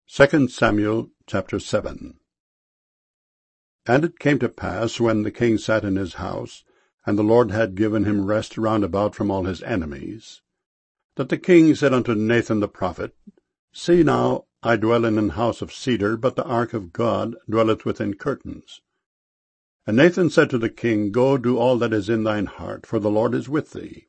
2 Samuel chapter 7. And it came to pass, when the king sat in his house, and the Lord had given him rest round about from all his enemies, that the king said unto Nathan the prophet, See now, I dwell in an house of cedar, but the ark of God dwelleth within curtains. And Nathan said to the king, Go, do all that is in thine heart, for the Lord is with thee.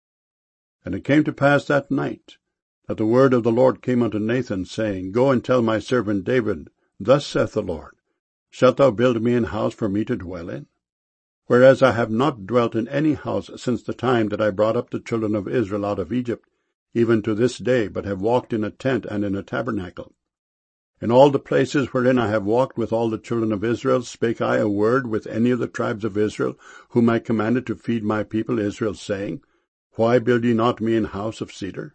And it came to pass that night, that the word of the Lord came unto Nathan, saying, Go and tell my servant David, Thus saith the Lord, Shalt thou build me an house for me to dwell in? Whereas I have not dwelt in any house since the time that I brought up the children of Israel out of Egypt, even to this day, but have walked in a tent and in a tabernacle. In all the places wherein I have walked with all the children of Israel, spake I a word with any of the tribes of Israel, whom I commanded to feed my people Israel, saying, Why build ye not me an house of cedar?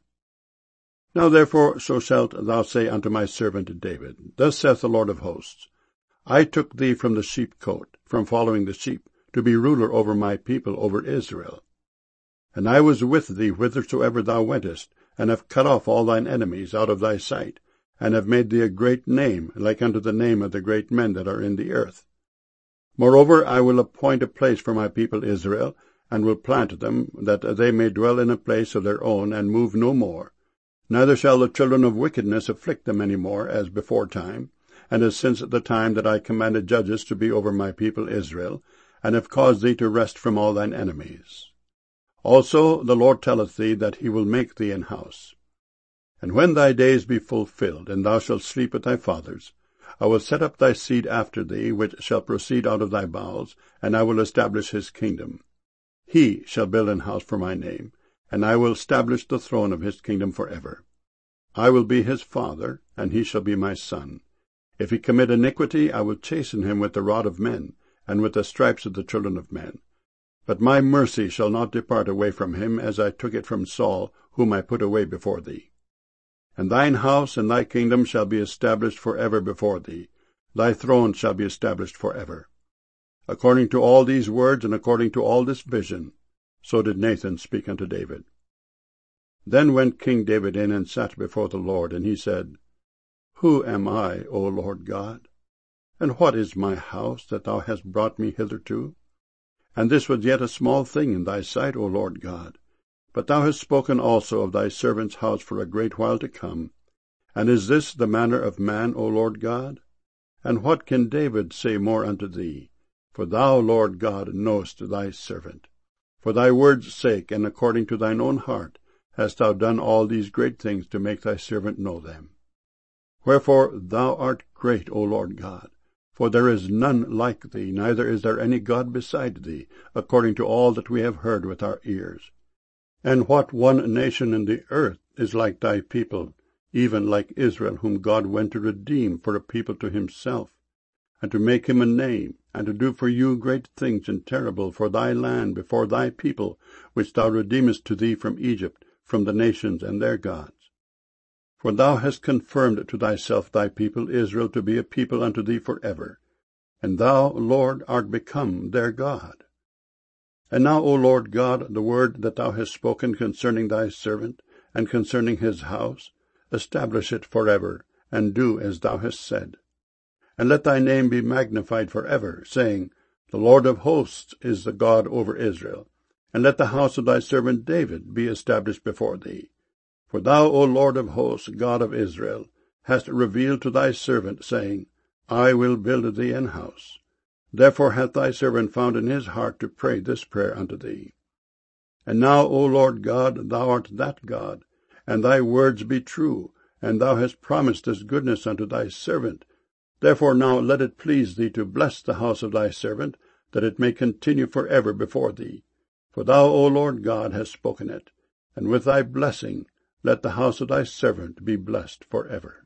Now therefore so shalt thou say unto my servant David, Thus saith the Lord of hosts, I took thee from the sheepcote, from following the sheep, to be ruler over my people, over Israel. And I was with thee whithersoever thou wentest, and have cut off all thine enemies out of thy sight, and have made thee a great name, like unto the name of the great men that are in the earth. Moreover, I will appoint a place for my people Israel, and will plant them, that they may dwell in a place of their own, and move no more. Neither shall the children of wickedness afflict them any more, as before time, and as since the time that I commanded judges to be over my people Israel, and have caused thee to rest from all thine enemies. Also the Lord telleth thee that he will make thee an house. And when thy days be fulfilled, and thou shalt sleep with thy fathers, I will set up thy seed after thee, which shall proceed out of thy bowels, and I will establish his kingdom. He shall build an house for my name, and I will establish the throne of his kingdom for ever. I will be his father, and he shall be my son. If he commit iniquity, I will chasten him with the rod of men, and with the stripes of the children of men. But my mercy shall not depart away from him, as I took it from Saul, whom I put away before thee. And thine house and thy kingdom shall be established for ever before thee. Thy throne shall be established for ever. According to all these words, and according to all this vision, so did Nathan speak unto David. Then went King David in and sat before the Lord, and he said, Who am I, O Lord God? And what is my house, that thou hast brought me hitherto? And this was yet a small thing in thy sight, O Lord God. But thou hast spoken also of thy servant's house for a great while to come. And is this the manner of man, O Lord God? And what can David say more unto thee? For thou, Lord God, knowest thy servant. For thy word's sake, and according to thine own heart, hast thou done all these great things to make thy servant know them. Wherefore thou art great, O Lord God, for there is none like thee, neither is there any God beside thee, according to all that we have heard with our ears. And what one nation in the earth is like thy people, even like Israel, whom God went to redeem for a people to himself, and to make him a name, and to do for you great things and terrible for thy land before thy people, which thou redeemest to thee from Egypt, from the nations and their gods. For thou hast confirmed to thyself thy people Israel to be a people unto thee for ever, and thou, Lord, art become their God. And now, O Lord God, the word that thou hast spoken concerning thy servant, and concerning his house, establish it forever, and do as thou hast said. And let thy name be magnified forever, saying, The Lord of hosts is the God over Israel. And let the house of thy servant David be established before thee. For thou, O Lord of hosts, God of Israel, hast revealed to thy servant, saying, I will build thee an house. Therefore hath thy servant found in his heart to pray this prayer unto thee. And now, O Lord God, thou art that God, and thy words be true, and thou hast promised this goodness unto thy servant. Therefore now let it please thee to bless the house of thy servant, that it may continue for ever before thee. For thou, O Lord God, hast spoken it, and with thy blessing let the house of thy servant be blessed for ever.